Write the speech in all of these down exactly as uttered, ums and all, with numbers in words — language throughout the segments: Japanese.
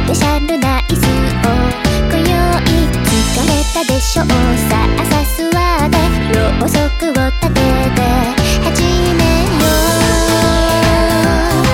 ペシャルな椅子を今宵疲れたでしょう。さあさあ座ってろうそくを立てて始めよう。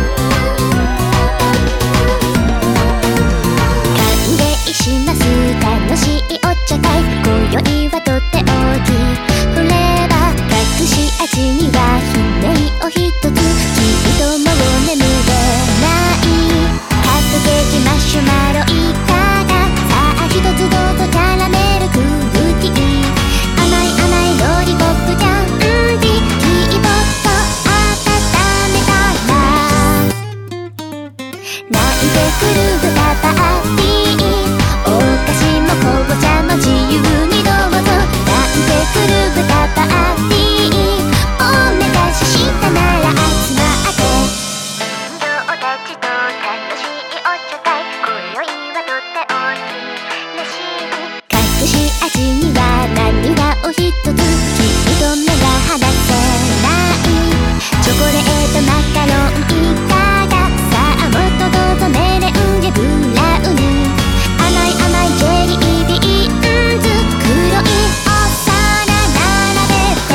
歓迎します、楽しいお茶会。今宵はとっておきフレーバー、隠し味には悲鳴をひとつ。きっともう眠れないカットケーキマシュマロいかが。さあひとつどうぞキャラメルクッキー。甘い甘いロリポップキャンディー、キーボード温めたら泣いてくる豚パーティー。お菓子も紅茶も自由にどうぞ。泣いてくる豚パーティー、おめかししたなら集まって人たちと楽しいお茶会。今宵はとっておきらしい。隠し味には涙をひとつ。きっと目が離せないチョコレートマカロンいかが。さあもっとどうぞメレンゲブラウニー。甘い甘いジェリービーンズ、黒いお皿並べて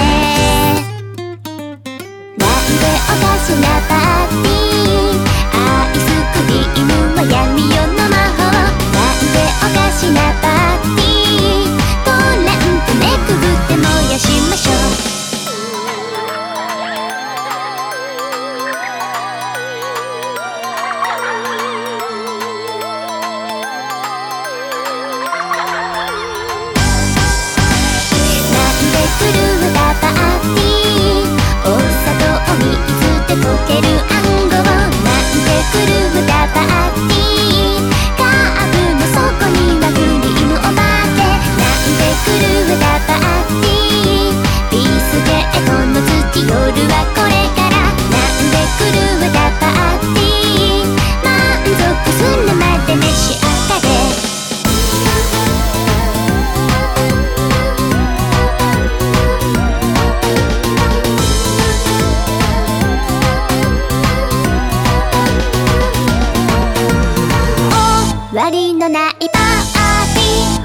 なんでおかしなパーティー。アイスクリームは闇夜の魔法。なんでおかしなパーティー。トランプめくぐって燃やしましょう。狂ったパーティー、お砂糖水で溶ける暗号。なんで狂ったパーティー。カーブの底にはグリーンお化け。なんで狂ったパーティー。ビスケットの土、夜はこれから。なんで狂ったパーティー。満足するまで召し上がれ。終わりのないパーティー。